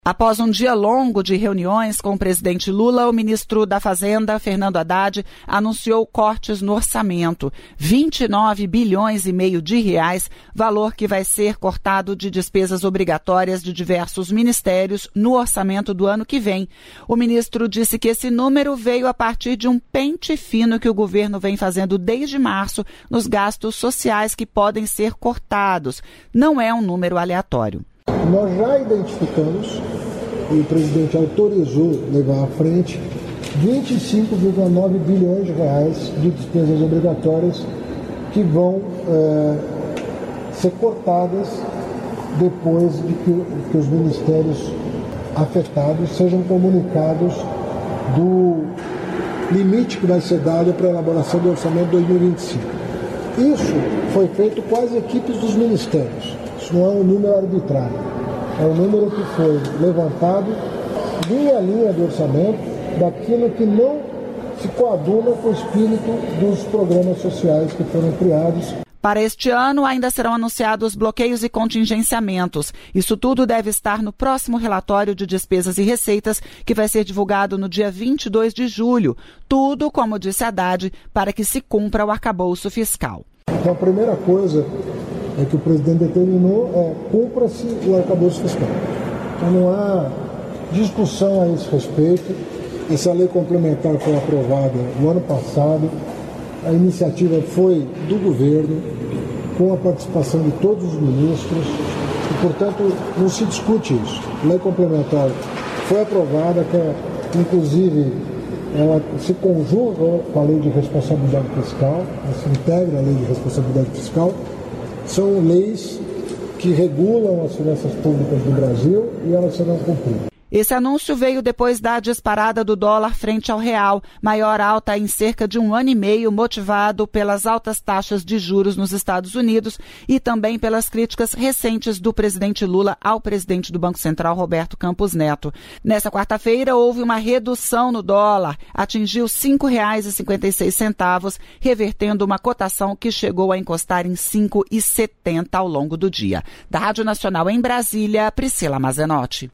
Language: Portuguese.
Após um dia longo de reuniões com o presidente Lula, o ministro da Fazenda, Fernando Haddad, anunciou cortes no orçamento, 29 bilhões e meio de reais, valor que vai ser cortado de despesas obrigatórias de diversos ministérios no orçamento do ano que vem. O ministro disse que esse número veio a partir de um pente fino que o governo vem fazendo desde março nos gastos sociais que podem ser cortados. Não é um número aleatório. Nós já identificamos, e o presidente autorizou levar à frente, 25,9 bilhões de reais de despesas obrigatórias que vão ser cortadas depois de que os ministérios afetados sejam comunicados do limite que vai ser dado para a elaboração do orçamento de 2025. Isso foi feito com as equipes dos ministérios. Isso não é um número arbitrário, é um número que foi levantado linha a linha do orçamento daquilo que não se coaduna com o espírito dos programas sociais que foram criados. Para este ano, ainda serão anunciados bloqueios e contingenciamentos. Isso tudo deve estar no próximo relatório de despesas e receitas, que vai ser divulgado no dia 22 de julho. Tudo, como disse Haddad, para que se cumpra o arcabouço fiscal. Então, a primeira coisa é que o presidente determinou cumpra-se o arcabouço fiscal. Então não há discussão a esse respeito. Essa lei complementar foi aprovada no ano passado. A iniciativa foi do governo, com a participação de todos os ministros, e, portanto, não se discute isso. A lei complementar foi aprovada, que inclusive ela se conjuga com a lei de responsabilidade fiscal, ela se integra a lei de responsabilidade fiscal. São leis que regulam as finanças públicas do Brasil e elas serão cumpridas. Esse anúncio veio depois da disparada do dólar frente ao real, maior alta em cerca de um ano e meio, motivado pelas altas taxas de juros nos Estados Unidos e também pelas críticas recentes do presidente Lula ao presidente do Banco Central, Roberto Campos Neto. Nessa quarta-feira, houve uma redução no dólar, atingiu R$ 5,56, revertendo uma cotação que chegou a encostar em R$ 5,70 ao longo do dia. Da Rádio Nacional em Brasília, Priscila Mazenotti.